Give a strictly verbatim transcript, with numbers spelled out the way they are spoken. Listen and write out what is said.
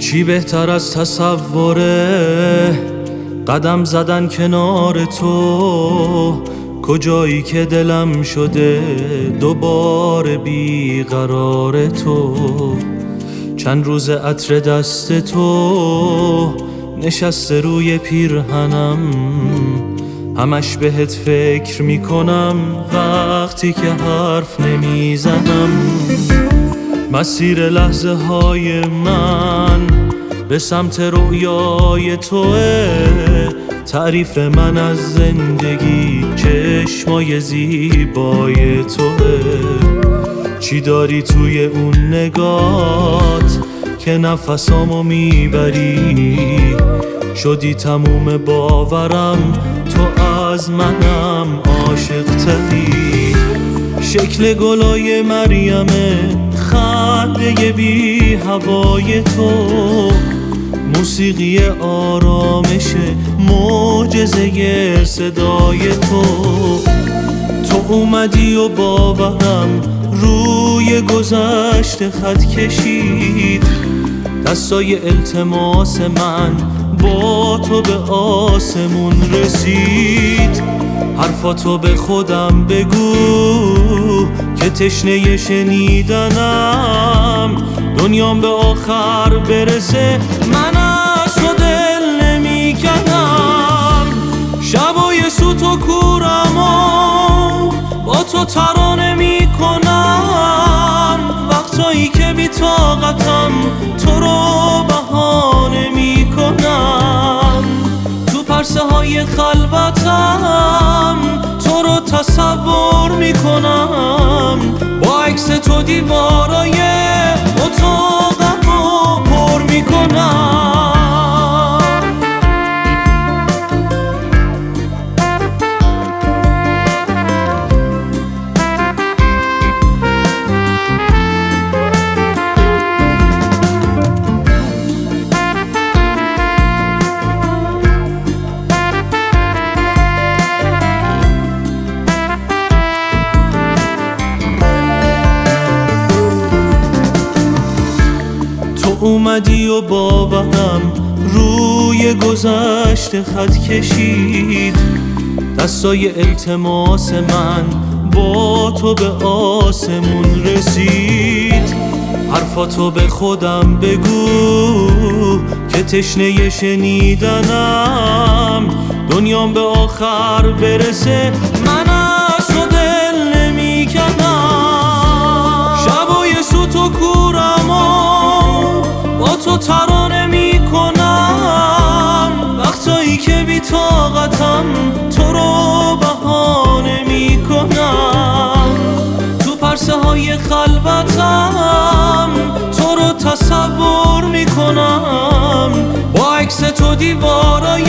چی بهتر از تصوره قدم زدن کنار تو، کجایی که دلم شده دوباره بیقرار تو. چند روز عطر دست تو نشسته روی پیرهنم، همش بهت فکر میکنم وقتی که حرف نمیزنم. مسیر لحظه های من به سمت رویای توه، تعریف من از زندگی چشمای زیبای توه. چی داری توی اون نگات که نفسامو میبری؟ شدی تموم باورم، تو از منم عاشق تری. شکل گلای مریمه، خنده بی هوای تو، موسیقی آرامش معجزه صدای تو. تو اومدی و باورم روی گذشته خط کشید، دستای التماس من با تو به آسمون رسید. حرفاتو به خودم بگو که تشنه شنیدنم، دنیام به آخر برسه من از تو دل نمی کنم. شبای سوت و کورم و با تو ترانه می کنم، وقتایی که بی طاقتم تو رو بهانه می کنم. تو پرسه های خلوتم تو رو تصور می کنم، با عکس تو دیوارای اتاقم رو پر می کنم. اومدی و باورم روی گذشته خط کشید، دستای التماس من با تو به آسمون رسید. حرفاتو به خودم بگو که تشنه شنیدنم، دنیام به آخر برسه من از تو دل نمی کنم. شبای سوت و کورم و با تو ترانه می کنم، وقتایی که بی طاقتم تو رو بهانه می کنم. تو پرسه های خلوتم تو رو تصور می کنم، با عکس تو دیوارای